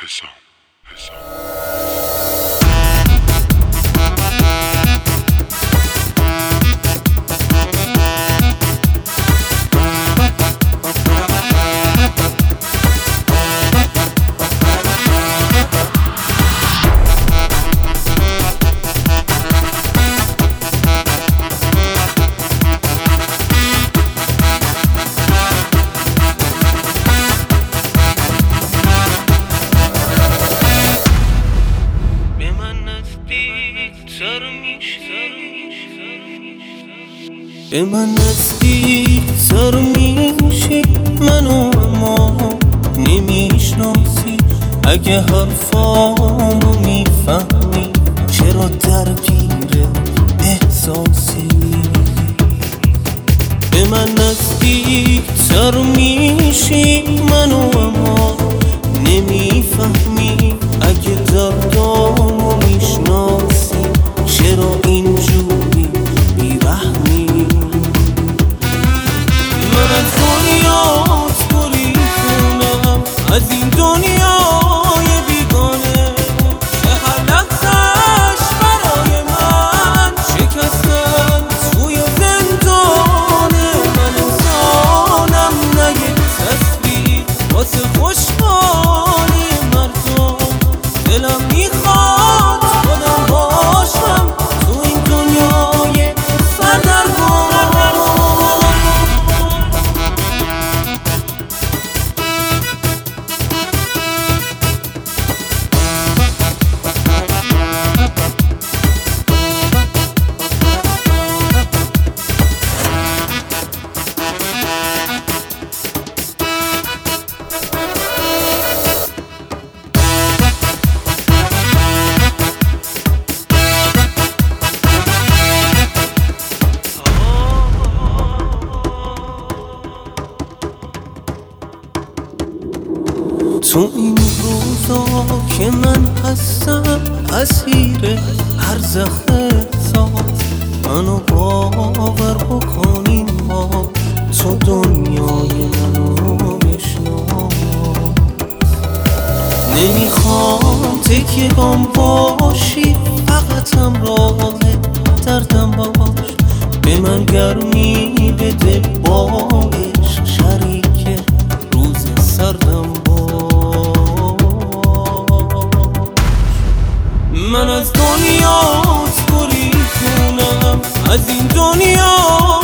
به من نزدیک تر میشی منو اما نمیشناسی. اگه حرفامو میفهمی چرا درگیر احساسی. به من نزدیک تر میشی منو اما نمیفهمی. اگه دردامو میشناسی چرا اینجوری بیرحمی. من از دنیات گریختم، از این دنیای بیگانه که هر لحظه‌اش برای من شکستن توی زندانه. من انسانم نه یک تصویر واسه خوشحالی مردم. دلم میخواد خودم باشم تو این دنیای سردرگم. تو این روزا که من هستم اسیر هر زخم‌ات، منو باور بکنین ما تو دنیای منو بشناس. نمیخوام تکیه‌ام باشی، فقط همراه دردم باش. به من گرمی بده با عشق، شریک روز سردم باش. من از دنیات گریختم، از این دنیا